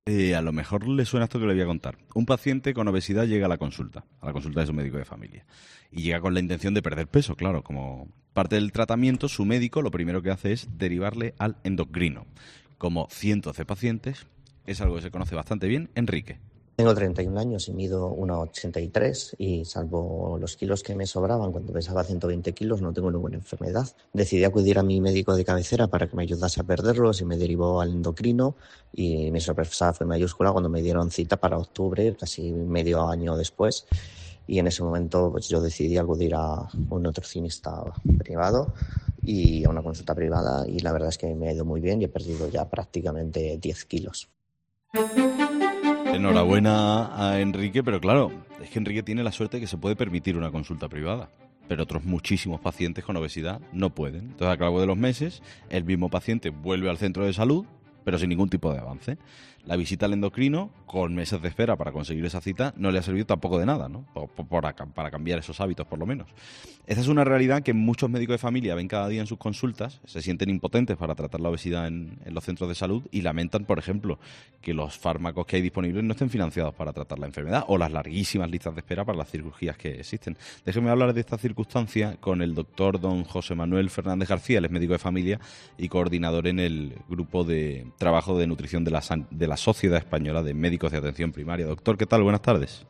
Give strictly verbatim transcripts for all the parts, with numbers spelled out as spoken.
Eh, a lo mejor le suena esto que le voy a contar. Un paciente con obesidad llega a la consulta, a la consulta de su médico de familia, y llega con la intención de perder peso, claro. Como parte del tratamiento, su médico lo primero que hace es derivarle al endocrino. Como cientos de pacientes, es algo que se conoce bastante bien. Enrique. Tengo treinta y un años y mido uno ochenta y tres y salvo los kilos que me sobraban cuando pesaba ciento veinte kilos no tengo ninguna enfermedad. Decidí acudir a mi médico de cabecera para que me ayudase a perderlos y me derivó al endocrino y mi sorpresa fue mayúscula cuando me dieron cita para octubre, casi medio año después, y en ese momento pues yo decidí acudir a un nutricionista privado y a una consulta privada y la verdad es que me ha ido muy bien y he perdido ya prácticamente diez kilos. Enhorabuena a Enrique, pero claro, es que Enrique tiene la suerte de que se puede permitir una consulta privada, pero otros muchísimos pacientes con obesidad no pueden. Entonces, al cabo de los meses, el mismo paciente vuelve al centro de salud, pero sin ningún tipo de avance. La visita al endocrino, con meses de espera para conseguir esa cita, no le ha servido tampoco de nada, ¿no? Por, por, para cambiar esos hábitos, por lo menos. Esta es una realidad que muchos médicos de familia ven cada día en sus consultas, se sienten impotentes para tratar la obesidad en, en los centros de salud y lamentan, por ejemplo, que los fármacos que hay disponibles no estén financiados para tratar la enfermedad o las larguísimas listas de espera para las cirugías que existen. Déjenme hablar de esta circunstancia con el doctor don José Manuel Fernández García, él es médico de familia y coordinador en el grupo de trabajo de nutrición de la, de la Sociedad Española de Médicos de Atención Primaria. Doctor, ¿qué tal? Buenas tardes.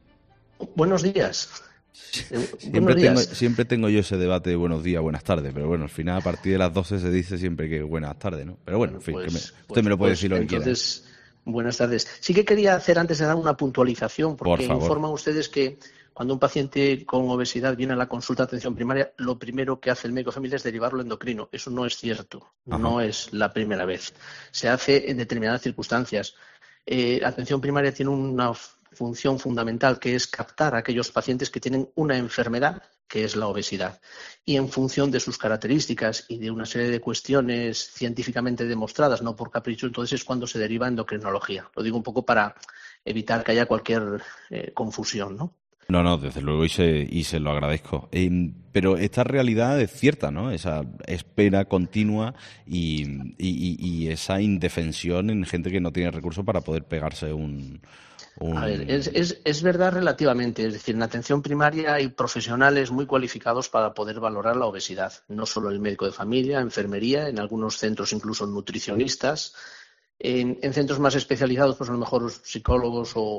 Buenos días. Siempre, buenos días. Tengo, siempre tengo yo ese debate de buenos días, buenas tardes, pero bueno, al final a partir de las doce se dice siempre que buenas tardes, ¿no? Pero bueno, en fin, pues, que me, usted pues, me lo puede pues, decir lo que entonces, quiera. Buenas tardes. Sí que quería hacer antes de dar una puntualización, porque Por favor. informan ustedes que cuando un paciente con obesidad viene a la consulta de atención primaria, lo primero que hace el médico de familia es derivarlo al endocrino. Eso no es cierto, Ajá. No es la primera vez. Se hace en determinadas circunstancias. Eh, la atención primaria tiene una función fundamental, que es captar a aquellos pacientes que tienen una enfermedad, que es la obesidad. Y en función de sus características y de una serie de cuestiones científicamente demostradas, no por capricho, entonces es cuando se deriva a endocrinología. Lo digo un poco para evitar que haya cualquier eh, confusión, ¿no? No, no, desde luego, y se, y se lo agradezco. Eh, pero esta realidad es cierta, ¿no? Esa espera continua y, y, y esa indefensión en gente que no tiene recursos para poder pegarse un... un... A ver, es, es, es verdad relativamente. Es decir, en atención primaria hay profesionales muy cualificados para poder valorar la obesidad. No solo el médico de familia, enfermería, en algunos centros incluso nutricionistas. En, en centros más especializados, pues a lo mejor psicólogos o,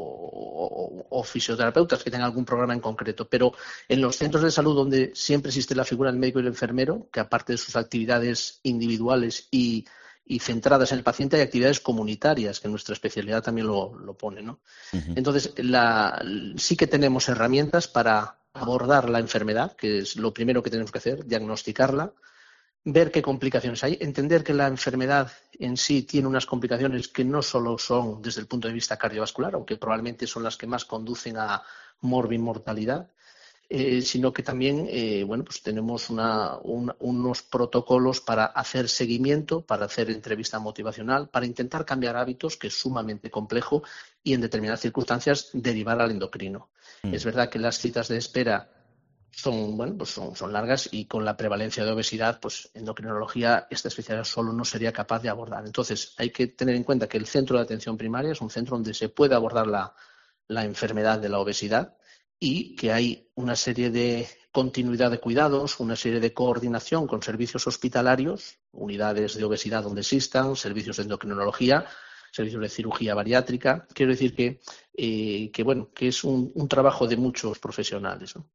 o, o fisioterapeutas que tengan algún programa en concreto. Pero en los centros de salud donde siempre existe la figura del médico y el enfermero, que aparte de sus actividades individuales y, y centradas en el paciente, hay actividades comunitarias, que nuestra especialidad también lo, lo pone, ¿no? Uh-huh. Entonces, la, sí que tenemos herramientas para abordar la enfermedad, que es lo primero que tenemos que hacer, diagnosticarla, ver qué complicaciones hay, entender que la enfermedad en sí tiene unas complicaciones que no solo son desde el punto de vista cardiovascular, aunque probablemente son las que más conducen a morbimortalidad, eh, sino que también eh, bueno, pues tenemos una, un, unos protocolos para hacer seguimiento, para hacer entrevista motivacional, para intentar cambiar hábitos, que es sumamente complejo, y en determinadas circunstancias derivar al endocrino. Mm. Es verdad que las citas de espera son, bueno, pues son, son largas y con la prevalencia de obesidad, pues endocrinología, esta especialidad solo no sería capaz de abordar. Entonces, hay que tener en cuenta que el centro de atención primaria es un centro donde se puede abordar la, la enfermedad de la obesidad y que hay una serie de continuidad de cuidados, una serie de coordinación con servicios hospitalarios, unidades de obesidad donde existan, servicios de endocrinología, servicios de cirugía bariátrica. Quiero decir que, eh, que, bueno, que es un, un trabajo de muchos profesionales, ¿no?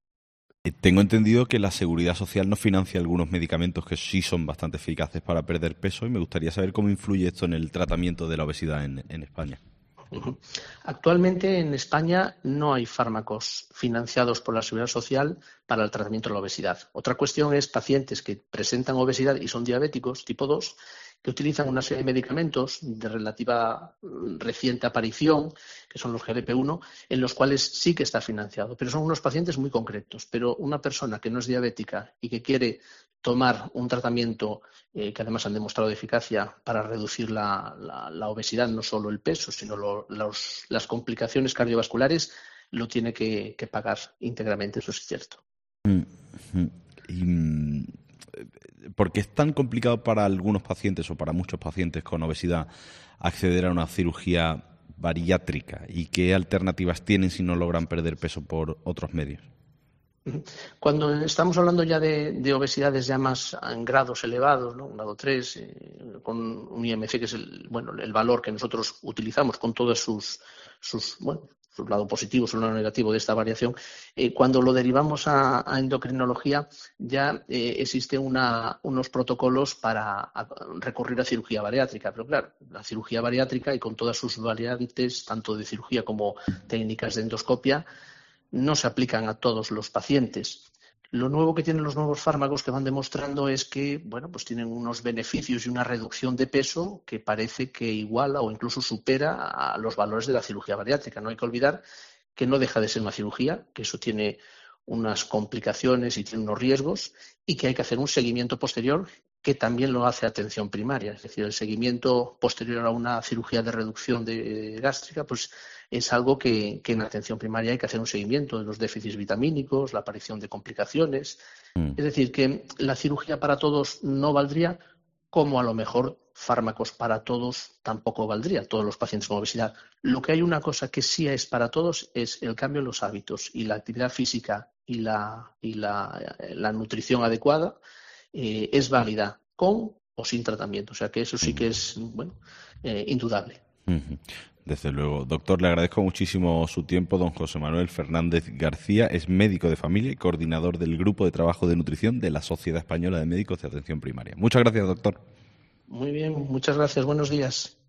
Tengo entendido que la Seguridad Social no financia algunos medicamentos que sí son bastante eficaces para perder peso y me gustaría saber cómo influye esto en el tratamiento de la obesidad en, en España. Uh-huh. Actualmente en España no hay fármacos financiados por la Seguridad Social para el tratamiento de la obesidad. Otra cuestión es pacientes que presentan obesidad y son diabéticos tipo dos, que utilizan una serie de medicamentos de relativa reciente aparición, que son los G L P uno, en los cuales sí que está financiado, pero son unos pacientes muy concretos. Pero una persona que no es diabética y que quiere tomar un tratamiento eh, que además han demostrado eficacia para reducir la, la, la obesidad, no solo el peso, sino lo, los, las complicaciones cardiovasculares, lo tiene que, que pagar íntegramente, eso es cierto. Mm-hmm. Y, porque es tan complicado para algunos pacientes o para muchos pacientes con obesidad acceder a una cirugía bariátrica, y qué alternativas tienen si no logran perder peso por otros medios. Cuando estamos hablando ya de, de obesidades ya más en grados elevados, ¿no? Un grado tres, eh, con un I M C que es el, bueno, el valor que nosotros utilizamos con todos sus, sus bueno, su lado positivo, su lado negativo de esta variación, eh, cuando lo derivamos a, a endocrinología ya eh, existen una, unos protocolos para a, recurrir a cirugía bariátrica. Pero claro, la cirugía bariátrica y con todas sus variantes, tanto de cirugía como técnicas de endoscopia, no se aplican a todos los pacientes. Lo nuevo que tienen los nuevos fármacos que van demostrando es que, bueno, pues tienen unos beneficios y una reducción de peso que parece que iguala o incluso supera a los valores de la cirugía bariátrica. No hay que olvidar que no deja de ser una cirugía, que eso tiene unas complicaciones y tiene unos riesgos, y que hay que hacer un seguimiento posterior que también lo hace atención primaria. Es decir, el seguimiento posterior a una cirugía de reducción de gástrica, pues es algo que, que en atención primaria hay que hacer un seguimiento de los déficits vitamínicos, la aparición de complicaciones. Mm. Es decir, que la cirugía para todos no valdría, como a lo mejor fármacos para todos tampoco valdría, todos los pacientes con obesidad. Lo que hay una cosa que sí es para todos es el cambio en los hábitos, y la actividad física y la, y la, la nutrición adecuada eh, es válida con o sin tratamiento. O sea que eso sí que es, bueno, eh, indudable. Uh-huh. Desde luego. Doctor, le agradezco muchísimo su tiempo. Don José Manuel Fernández García es médico de familia y coordinador del Grupo de Trabajo de Nutrición de la Sociedad Española de Médicos de Atención Primaria. Muchas gracias, doctor. Muy bien, muchas gracias. Buenos días.